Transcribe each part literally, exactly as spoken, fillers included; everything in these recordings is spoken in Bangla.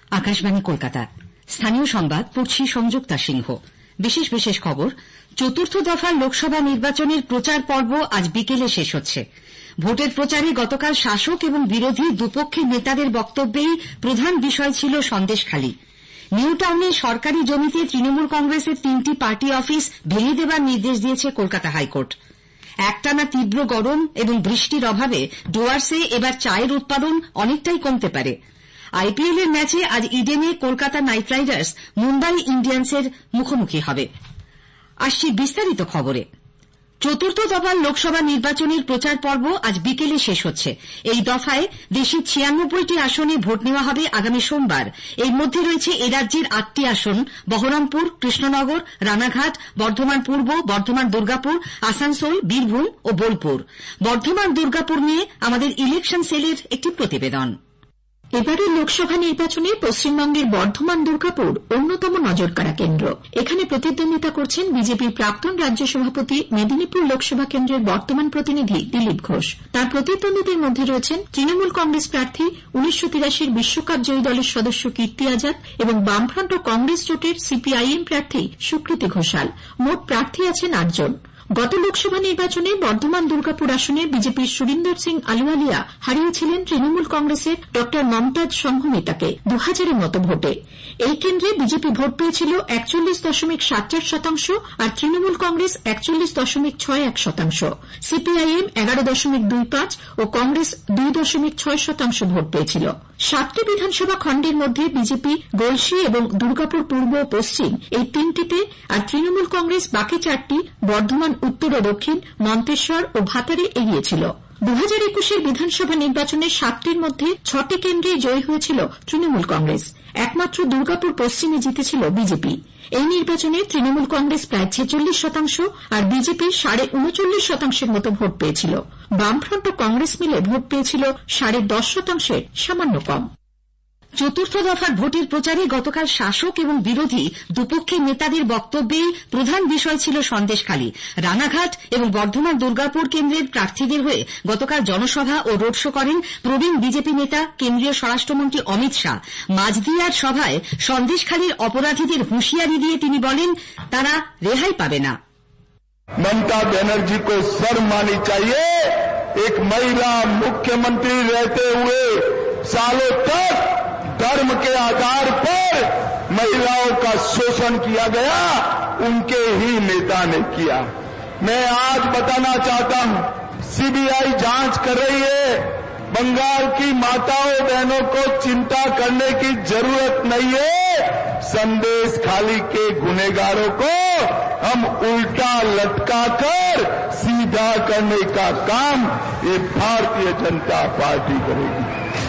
আকাশবাণী কলকাতা, স্থানীয় সংবাদ পড়ছি সংযুক্তা সিংহ। বিশেষ বিশেষ খবর। চতুর্থ দফার লোকসভা নির্বাচনের প্রচার পর্ব আজ বিকেলে শেষ হচ্ছে। ভোটের প্রচারে গতকাল শাসক এবং বিরোধী দুপক্ষের নেতাদের বক্তব্যেই প্রধান বিষয় ছিল সন্দেশখালি। নিউ টাউনে সরকারি জমিতে তৃণমূল কংগ্রেসের তিনটি পার্টি অফিস ভেঙে দেবার নির্দেশ দিয়েছে কলকাতা হাইকোর্ট। একটানা তীব্র গরম এবং বৃষ্টির অভাবে ডুয়ার্সে এবার চায়ের উৎপাদন অনেকটাই কমতে পারে। আইপিএল এর ম্যাচে আজ ইডেনে কলকাতা নাইট রাইডার্স মুম্বাই ইন্ডিয়ান্সের মুখোমুখি হবে। আসছি বিস্তারিত খবরে। চতুর্থ দফার লোকসভা নির্বাচনের প্রচার পর্ব আজ বিকেলে শেষ হচ্ছে। এই দফায় দেশের ছিয়ানব্বইটি আসনে ভোট নেওয়া হবে আগামী সোমবার। এর মধ্যে রয়েছে এ রাজ্যের আটটি আসন: বহরমপুর, কৃষ্ণনগর, রানাঘাট, বর্ধমান পূর্ব, বর্ধমান দুর্গাপুর, আসানসোল, বীরভূম ও বোলপুর। বর্ধমান দুর্গাপুর নিয়ে আমাদের ইলেকশন সেলের একটি প্রতিবেদন। এবারের লোকসভা নির্বাচনে পশ্চিমবঙ্গের বর্ধমান দুর্গাপুর অন্যতম নজরকাড়া কেন্দ্র। এখানে প্রতিদ্বন্দ্বিতা করছেন বিজেপির প্রাক্তন রাজ্য সভাপতি, মেদিনীপুর লোকসভা কেন্দ্রের বর্তমান প্রতিনিধি দিলীপ ঘোষ। তার প্রতিদ্বন্দ্বীদের মধ্যে রয়েছেন তৃণমূল কংগ্রেস প্রার্থী, উনিশশো তিরাশির বিশ্বকাপ জয়ী দলের সদস্য কীর্তি আজাদ এবং বামফ্রন্ট ও কংগ্রেস জোটের সিপিআইএম প্রার্থী সুকৃতি ঘোষাল। মোট প্রার্থী আছেন আটজন। গত লোকসভা নির্বাচনে বর্ধমান দুর্গাপুর আসনে বিজেপির সুরিন্দর সিং আলুওয়ালিয়া হারিয়েছিলেন তৃণমূল কংগ্রেসের ডক্টর মমতাজ সংঘমিতাকে দু হাজারের মতো ভোটে। এই কেন্দ্রে বিজেপি ভোট পেয়েছিল একচল্লিশ দশমিক সাত চার শতাংশ আর তৃণমূল কংগ্রেস একচল্লিশ দশমিক ছয় এক শতাংশ। সিপিআইএম এগারো দশমিক দুই পাঁচ ও কংগ্রেস দুই দশমিক ছয় শতাংশ ভোট পেয়েছিল। সাতটি বিধানসভা খণ্ডের মধ্যে বিজেপি গলসি এবং দুর্গাপুর পূর্ব ও পশ্চিম এই তিনটিতে, আর তৃণমূল কংগ্রেস বাকি চারটি বর্ধমান উত্তর ও দক্ষিণ, মন্তেশ্বর ও ভাতারে এগিয়েছিল। দু হাজার একুশের বিধানসভা নির্বাচনে সাতটির মধ্যে ছটি কেন্দ্রে জয়ী হয়েছিল তৃণমূল কংগ্রেস। একমাত্র দুর্গাপুর পশ্চিমে জিতেছিল বিজেপি। এই নির্বাচনে তৃণমূল কংগ্রেস প্রায় ছেচল্লিশ শতাংশ আর বিজেপি সাড়ে উনচল্লিশ শতাংশের মতো ভোট পেয়েছিল। বামফ্রন্ট ও কংগ্রেস মিলে ভোট পেয়েছিল সাড়ে দশ শতাংশের সামান্য কম। চতুর্থ দফার ভোটের প্রচারে গতকাল শাসক এবং বিরোধী দুপক্ষের নেতাদের বক্তব্যেই প্রধান বিষয় ছিল সন্দেশখালি। রানাঘাট এবং বর্ধমান দুর্গাপুর কেন্দ্রের প্রার্থীদের হয়ে গতকাল জনসভা ও রোড শো করেন প্রবীণ বিজেপি নেতা কেন্দ্রীয় স্বরাষ্ট্রমন্ত্রী অমিত শাহ। মাঝদিয়ার সভায় সন্দেশখালির অপরাধীদের হুঁশিয়ারি দিয়ে তিনি বলেন, তারা রেহাই পাবে না। মমতা ব্যানার্জি को शर्म आनी चाहिए। एक महिला मुख्यमंत्री रहते हुए सालों तक धर्म के आधार पर महिलाओं का शोषण किया गया, उनके ही नेता ने किया। मैं आज बताना चाहता हूं, सीबीआई जांच कर रही है। बंगाल की माताओं बहनों को चिंता करने की जरूरत नहीं है। संदेश खाली के गुनहगारों को हम उल्टा लटका कर सीधा करने का काम ये भारतीय जनता पार्टी करेगी।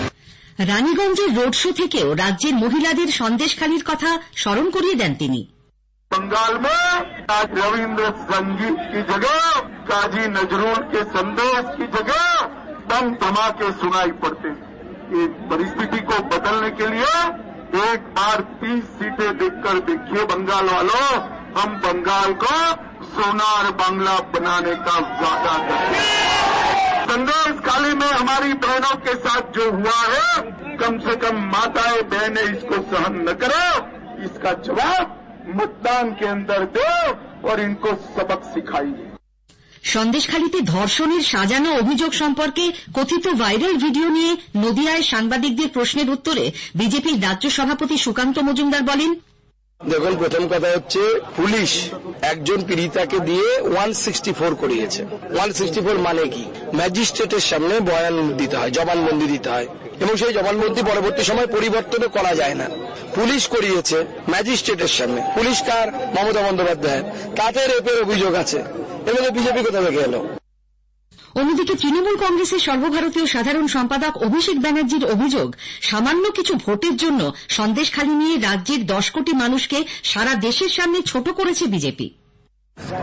রানীগঞ্জের রোড শো থেকেও রাজ্যের মহিলাদের সন্দেশখালির কথা স্মরণ করিয়ে দেন তিনি। बंगाल में आज रविंद्र संगीत की जगह काजी नजरुल के संदेश की जगह बम धमाके सुनाई पड़ते। इस परिस्थिति को बदलने के लिए एक बार तीस सीटें देखकर देखिए बंगाल वालों, हम बंगाल को सोनार बांग्ला बनाने का वादा करते हैं। संदेश खाली में हमारी बहनों के साथ जो हुआ है, कम से कम माताएं बहनें इसको सहन न करो। इसका जवाब मतदान के अंदर दो और इनको सबक सिखाइए। সন্দেশখালিতে ধর্ষণের সাজানো অভিযোগ সম্পর্কে কথিত ভাইরাল ভিডিও নিয়ে নদিয়ায় সাংবাদিকদের প্রশ্নের উত্তরে বিজেপির রাজ্য সভাপতি সুকান্ত মজুমদার বলেন, দেখুন, প্রথম কথা হচ্ছে পুলিশ একজন পীড়িতাকে দিয়ে ওয়ান সিক্সটি ফোর করিয়েছে। ওয়ান সিক্সটি ফোর মানে কি? ম্যাজিস্ট্রেটের সামনে বয়ান দিতে হয়, জবানবন্দি দিতে হয়, এবং সেই জবানবন্দি পরবর্তী সময় পরিবর্তনও করা যায় না। পুলিশ করিয়েছে ম্যাজিস্ট্রেটের সামনে। পুলিশ কার? মমতা বন্দ্যোপাধ্যায়ের। তাতে রেপের অভিযোগ আছে, এবং বিজেপি কোথা থেকে এলো? অন্যদিকে তৃণমূল কংগ্রেসের সর্বভারতীয় সাধারণ সম্পাদক অভিষেক ব্যানার্জির অভিযোগ, সামান্য কিছু ভোটের জন্য সন্দেশখালি নিয়ে রাজ্যের দশ কোটি মানুষকে সারা দেশের সামনে ছোট করেছে বিজেপি।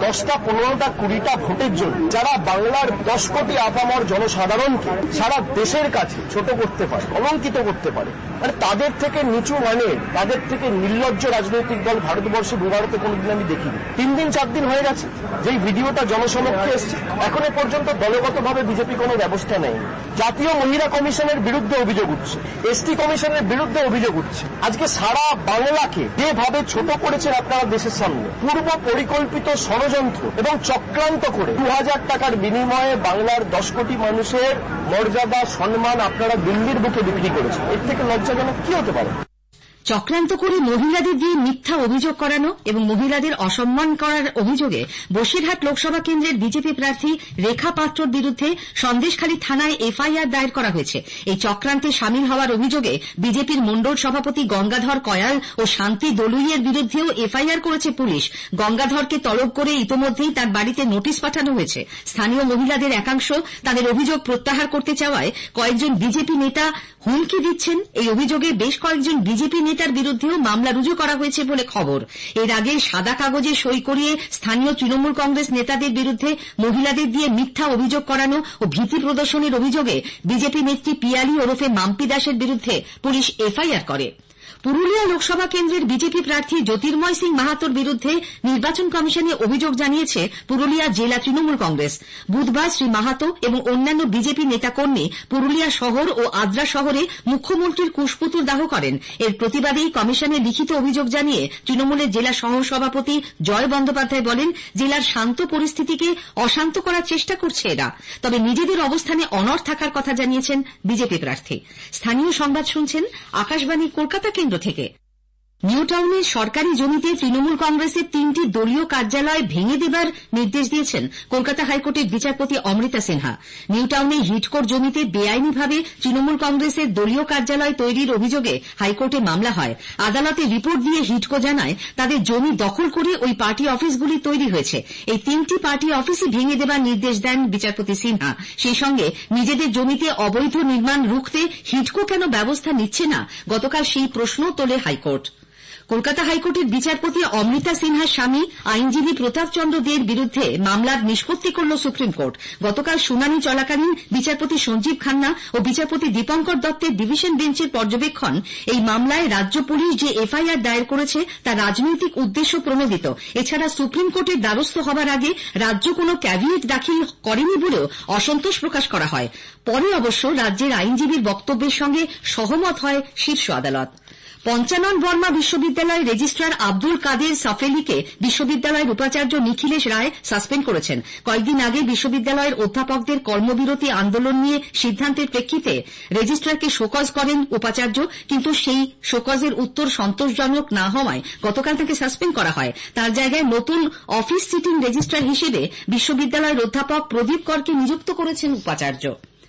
দশটা পনেরোটা কুড়িটা ভোটের জন্য যারা বাংলার দশ কোটি আপামর জনসাধারণকে সারা দেশের কাছে ছোট করতে পারে, কলঙ্কিত করতে পারে, মানে তাদের থেকে নিচু মানে তাদের থেকে নির্লজ্জ রাজনৈতিক দল ভারতবর্ষে ভারতে কোনোদিন আমি দেখিনি। তিন দিন চার দিন হয়ে গেছে যেই ভিডিওটা জনসমক্ষে এসছে, এখনো পর্যন্ত দলগতভাবে বিজেপি কোনো ব্যবস্থা নেই। জাতীয় মহিলা কমিশনের বিরুদ্ধে অভিযোগ উঠছে, এসটি কমিশনের বিরুদ্ধে অভিযোগ উঠছে। আজকে সারা বাংলাকে যেভাবে ছোট করেছেন আপনারা দেশের সামনে, পূর্ব পরিকল্পিত ষড়যন্ত্র এবং চক্রান্ত করে দু হাজার টাকার বিনিময়ে বাংলার দশ কোটি মানুষের মর্যাদা সম্মান আপনারা দিল্লির বুকে বিক্রি করেছেন। এর থেকে লজ্জাজনক কি হতে পারে? চক্রান্ত করে মহিলাদের দিয়ে মিথ্যা অভিযোগ করানো এবং মহিলাদের অসম্মান করার অভিযোগে বসিরহাট লোকসভা কেন্দ্রের বিজেপি প্রার্থী রেখা পাত্রর বিরুদ্ধে সন্দেশখালী থানায় এফআইআর দায়ের করা হয়েছে। এই চক্রান্তে সামিল হওয়ার অভিযোগে বিজেপির মণ্ডল সভাপতি গঙ্গাধর কয়াল ও শান্তি দলুইয়ের বিরুদ্ধেও এফআইআর করেছে পুলিশ। গঙ্গাধরকে তলব করে ইতোমধ্যেই তার বাড়িতে নোটিশ পাঠানো হয়েছে। স্থানীয় মহিলাদের একাংশ তাদের অভিযোগ প্রত্যাহার করতে চাওয়ায় কয়েকজন বিজেপি নেতা হুমকি দিচ্ছেন। এই অভিযোগে বেশ কয়েকজন বিজেপি নেতার বিরুদ্ধেও মামলা রুজু করা হয়েছে বলে খবর। এর আগে সাদা কাগজে সই করিয়ে স্থানীয় তৃণমূল কংগ্রেস নেতাদের বিরুদ্ধে মহিলাদের দিয়ে মিথ্যা অভিযোগ করানো ও ভীতি প্রদর্শনের অভিযোগে বিজেপি নেত্রী পিয়ালি ওরফে মাম্পি দাসের বিরুদ্ধে পুলিশ এফআইআর করে। পুরুলিয়া লোকসভা কেন্দ্রের বিজেপি প্রার্থী জ্যোতির্ময় সিং মাহাতোর বিরুদ্ধে নির্বাচন কমিশনে অভিযোগ জানিয়েছে পুরুলিয়া জেলা তৃণমূল কংগ্রেস। বুধবার শ্রী মাহাতো এবং অন্যান্য বিজেপি নেতাকর্মী পুরুলিয়া শহর ও আদ্রা শহরে মুখ্যমন্ত্রীর কুশপুতুল দাহ করেন। এর প্রতিবাদেই কমিশনে লিখিত অভিযোগ জানিয়ে তৃণমূলের জেলা সহ সভাপতি জয় বন্দ্যোপাধ্যায় বলেন, জেলার শান্ত পরিস্থিতিকে অশান্ত করার চেষ্টা করছে এরা। তবে নিজেদের অবস্থানে অনড় থাকার কথা জানিয়েছেন বিজেপি প্রার্থী। স্থানীয় সংবাদ শুনছেন আকাশবাণী কলকাতা কেন্দ্র থেকে। নিউ টাউনের সরকারি জমিতে তৃণমূল কংগ্রেসের তিনটি দলীয় কার্যালয় ভেঙে দেবার নির্দেশ দিয়েছেন কলকাতা হাইকোর্টের বিচারপতি অমৃতা সিনহা। নিউ টাউনে হিডকোর জমিতে বেআইনিভাবে তৃণমূল কংগ্রেসের দলীয় কার্যালয় তৈরির অভিযোগে হাইকোর্টে মামলা হয়। আদালতে রিপোর্ট দিয়ে হিডকো জানায় তাদের জমি দখল করে ওই পার্টি অফিসগুলি তৈরি হয়েছে। এই তিনটি পার্টি অফিসই ভেঙে দেবার নির্দেশ দেন বিচারপতি সিনহা। সেই সঙ্গে নিজেদের জমিতে অবৈধ নির্মাণ রুখতে হিডকো কেন ব্যবস্থা নিচ্ছে না, গতকাল সেই প্রশ্ন তোলে হাইকোর্ট। কলকাতা হাইকোর্টের বিচারপতি অমৃতা সিনহার স্বামী আইনজীবী প্রতাপ চন্দ্র দের বিরুদ্ধে মামলার নিষ্পত্তি করল সুপ্রিম কোর্ট। গতকাল শুনানি চলাকালীন বিচারপতি সঞ্জীব খান্না ও বিচারপতি দীপঙ্কর দত্তের ডিভিশন বেঞ্চের পর্যবেক্ষণ, এই মামলায় রাজ্য পুলিশ যে এফআইআর দায়ের করেছে তা রাজনৈতিক উদ্দেশ্য প্রণোদিত। এছাড়া সুপ্রিম কোর্টের দ্বারস্থ হবার আগে রাজ্য কোনো ক্যাভিয়েট দাখিল করেনি বলেও অসন্তোষ প্রকাশ করা হয়। পরে অবশ্য রাজ্যের আইনজীবীর বক্তব্যের সঙ্গে সহমত হয় শীর্ষ আদালত। পঞ্চানন বর্মা বিশ্ববিদ্যালয়ের রেজিস্ট্রার আব্দুল কাদের সাফেলিকে বিশ্ববিদ্যালয়ের উপাচার্য নিখিলেশ রায় সাসপেন্ড করেছেন। কয়েকদিন আগে বিশ্ববিদ্যালয়ের অধ্যাপকদের কর্মবিরতি আন্দোলন নিয়ে সিদ্ধান্তের প্রেক্ষিতে রেজিস্ট্রারকে শোকজ করেন উপাচার্য, কিন্তু সেই শোকজের উত্তর সন্তোষজনক না হওয়ায় গতকাল তাকে সাসপেন্ড করা হয়। তার জায়গায় নতুন অফিস সিটিং রেজিস্ট্রার হিসেবে বিশ্ববিদ্যালয়ের অধ্যাপক প্রদীপ করকে নিযুক্ত করেছেন উপাচার্য।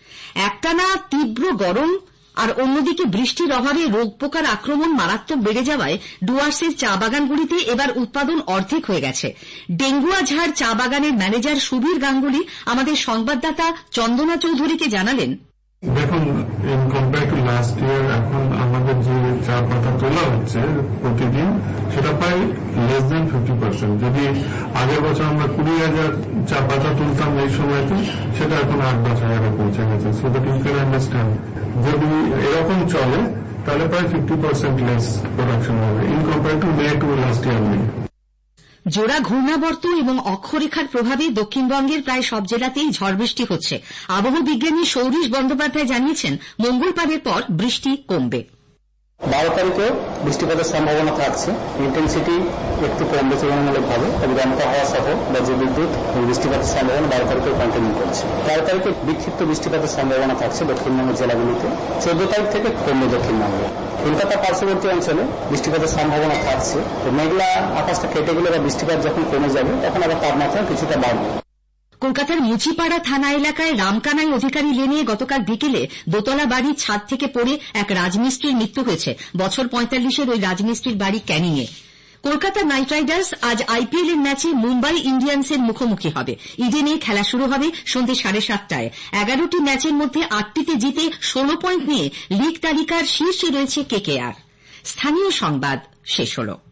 একটানা তীব্র গরম আর অন্যদিকে বৃষ্টির অভাবে রোগ পোকার আক্রমণ মারাত্মক বেড়ে যাওয়ায় ডুয়ার্সের চা বাগানগুলিতে এবার উৎপাদন অর্ধেক হয়ে গেছে। ডেঙ্গুয়া ঝাড় চা বাগানের ম্যানেজার সুবীর গাঙ্গুলি আমাদের সংবাদদাতা চন্দনা চৌধুরীকে জানালেন, দেখুন, in compare to last year এখন আমাদের যে চা পাতা তোলা হচ্ছে প্রতিদিন, সেটা প্রায় লেস দেন ফিফটি পার্সেন্ট। যদি আগের বছর আমরা কুড়ি হাজার চা পাতা তুলতাম এই সময়তে, সেটা এখন আট দশ হাজারে পৌঁছে গেছে। So that you can understand, যদি এরকম চলে তাহলে প্রায় ফিফটি পার্সেন্ট লেস প্রোডাকশন হবে in compare to May to last year May. জোড়া ঘূর্ণাবর্ত এবং অক্ষরেখার প্রভাবে দক্ষিণবঙ্গের প্রায় সব জেলাতেই ঝড় বৃষ্টি হচ্ছে। আবহাওয়া বিজ্ঞানী সৌরীশ বন্দ্যোপাধ্যায় জানিয়েছেন, মঙ্গলবারের পর বৃষ্টি কমবে। বারো তারিখে বৃষ্টিপাতের সম্ভাবনা থাকছে, ইন্টেন্সিটি একটু কমবে তুলনামূলকভাবে, তবে দমকা হওয়া সহ বজ্র বিদ্যুৎ এবং বৃষ্টিপাতের সম্ভাবনা বারো তারিখে কন্টিনিউ করছে। তেরো তারিখে বিক্ষিপ্ত বৃষ্টিপাতের সম্ভাবনা থাকছে দক্ষিণবঙ্গের জেলাগুলিতে। চোদ্দ তারিখ থেকে কমবে দক্ষিণবঙ্গে। কলকাতা পার্শ্ববর্তী অঞ্চলে বৃষ্টিপাতের সম্ভাবনা থাকছে। তো মেঘলা আকাশটা কেটে গেলে বা বৃষ্টিপাত যখন কমে যাবে তখন আবার তাপমাত্রা কিছুটা বাড়বে। কলকাতার মুচিপাড়া থানা এলাকায় রামকানাই অধিকারী লেনে গতকাল বিকেলে দোতলা বাড়ির ছাদ থেকে পড়ে এক রাজমিস্ত্রির মৃত্যু হয়েছে। বছর পঁয়তাল্লিশের ওই রাজমিস্ত্রির বাড়ি ক্যানিংয়ে। কলকাতা নাইট রাইডার্স আজ আইপিএল এর ম্যাচে মুম্বাই ইন্ডিয়ান্সের মুখোমুখি হবে। ইডেনে খেলা শুরু হবে সন্ধ্যে সাড়ে সাতটায়। এগারোটি ম্যাচের মধ্যে আটটিতে জিতে ষোলো পয়েন্ট নিয়ে লিগ তালিকার শীর্ষে রয়েছে কেকেআর। স্থানীয় সংবাদ শেষ হল।